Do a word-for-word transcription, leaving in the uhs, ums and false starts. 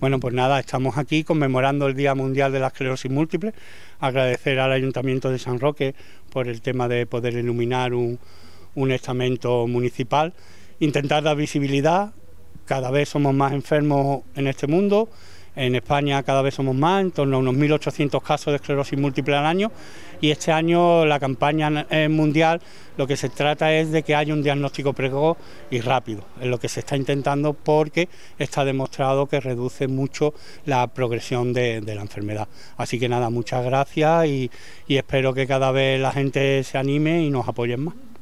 Bueno, pues nada, estamos aquí conmemorando el Día Mundial de la Esclerosis Múltiple, agradecer al Ayuntamiento de San Roque por el tema de poder iluminar un, un estamento municipal, intentar dar visibilidad. Cada vez somos más enfermos en este mundo. En España cada vez somos más, en torno a unos mil ochocientos casos de esclerosis múltiple al año, y este año la campaña mundial lo que se trata es de que haya un diagnóstico precoz y rápido, es lo que se está intentando, porque está demostrado que reduce mucho la progresión de, de la enfermedad. Así que nada, muchas gracias y, y espero que cada vez la gente se anime y nos apoyen más.